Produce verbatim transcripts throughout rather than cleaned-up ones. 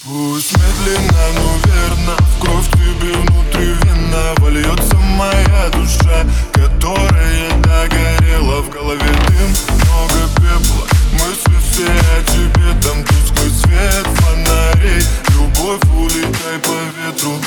Пусть медленно, но верно в кровь тебе внутривенно вольется моя душа, которая догорела. В голове дым, много пепла, мысли все о тебе. Там тусклый свет фонарей, любовь, улетай по ветру.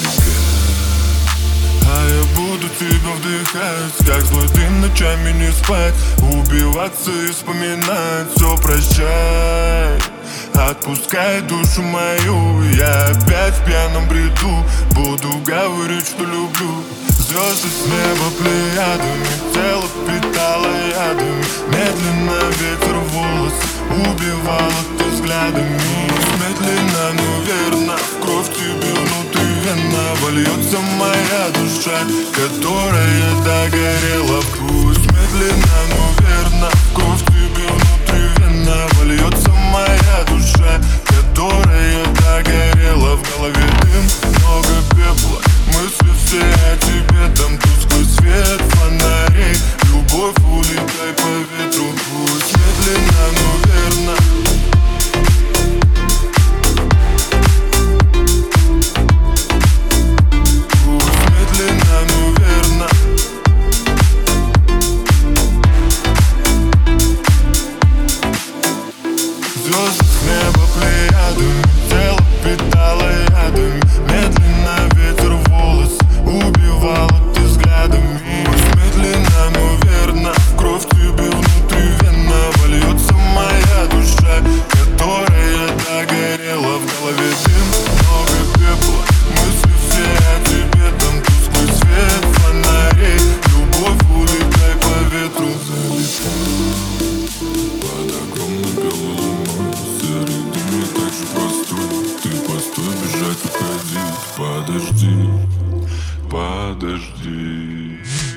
А я буду тебя вдыхать, как злой дым, ночами не спать, убиваться и вспоминать. Все прощай, отпускай душу мою. Я опять в пьяном бреду буду говорить, что люблю. Звезды с неба плеядами, тело питало ядами. Медленно ветер в волосы убивала ты взглядами. Медленно, но верно в кровь тебе внутри вена вольется моя душа, которая догорела. Пусть медленно, но верно в кровь тебе внутри вена вольется моя душа, которая догорела. В голове дым, много пепла, мысли все о тебе. Там тусклый свет фонарей, любовь, улетай по ветру. Пусть медленно, но верно. Звезды с неба плеядами, тело питало ядами. Медленно ветер в волосы убивала ты взглядами. Пусть медленно, но верно в кровь тебе внутри вена вольется моя душа, которая догорела. В голове дым, много пепла, мысли все о тебе. Там тусклый свет фонарей, любовь, улетай по ветру. Залетай под огромной белой луной, серый дым не так же простой. Ты постой, бежать, уходить, подожди, подожди.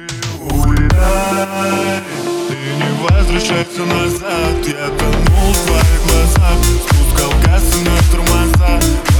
Улетай, ты не возвращайся назад. Я тонул в твоих глазах, спускал газ на тормоза.